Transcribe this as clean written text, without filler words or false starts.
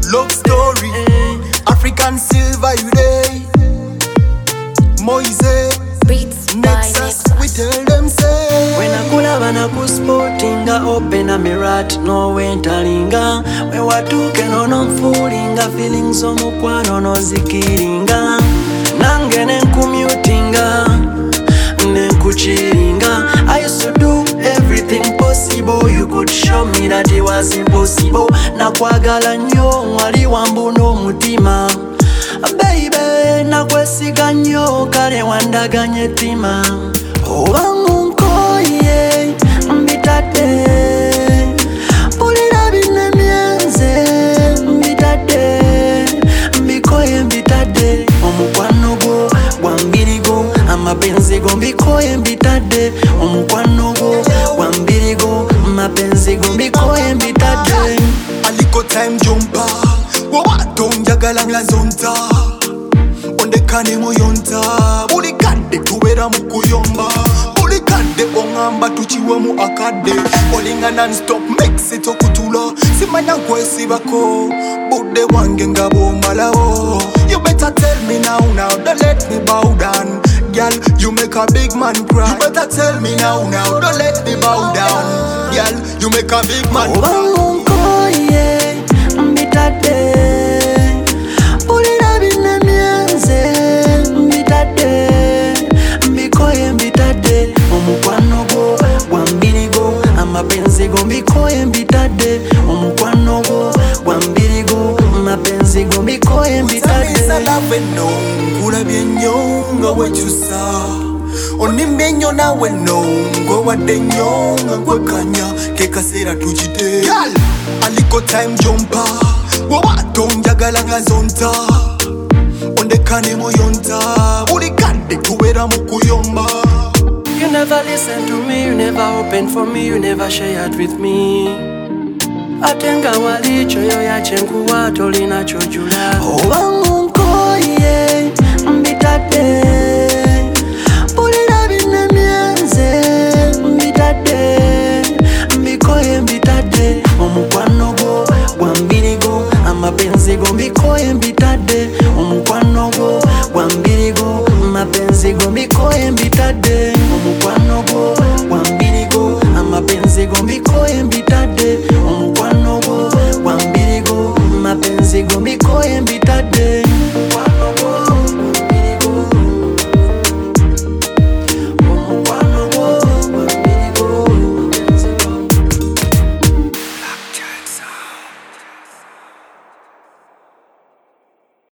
Love story, African silver you day. Moise, Beats by Nexus, we tell them say. When I could have an sportinga, open a mirat, no wentalinga. When watuke no no foolinga, feelings of mukwano no zikiringa. Nange nenkumutinga, nenkuchiringa. I used to do everything possible. You could show me that it was impossible. Nakwagala nnyo, wali wambuno mutima. Baby, nakwesiga nnyo, kale wandaganye tima. Owangu nkoye, mbitadde. Pulira binemyenze, mbitadde. Mbikoye mbitadde. Omukwano gwo, gwambiri gwo. Amapenzi go mbikoye mbitadde. Omukwano gwo, gwambiri gwo. Amapenzi go mbikoye mbitadde. Aliko time jumper, wawato njagala nga zonta. Ondekane muyonta, buli kadde tubeera mu kuyomba. Buli kadde ongamba tukiwe mu akadde. Olinga non-stop makes it okutula. Simanya nkwesibako, budde wange nga bw'omalawo. You better tell me now, don't let me bow down. Girl, you make a big man cry. You better tell me now, don't let me bow down. Girl, you make a big man cry. Owangu nkoye, mbitadde. Pulira binemyenze, mbitadde. Mbikoye mbitadde. Omukwano gwo, gwambiri gwo. Amapenzi go mbikoye mbitadde. Omukwano gwo, gwambiri gwo. Amapenzi go mbikoye mbitadde. Love no, nkulabye nnyo nga wekyusa. Onimbye nnyo nawe no, ng'owadde nnyo nga nkwekanya. Ke kaseera tukite. Girl, aliko time jumper, wawato njagala nga zonta. Ondekane muyonta, buli kadde tubeera mu kuyomba. You never listen to me, you never open for me, you never shared with me. Atenga walicho yo yachenkuwa tolina chojula. Owangu nkoye, mbitadde. Pulira binemyenze, mbitadde. Mbikoye mbitadde. Omukwano gwo, gwambiri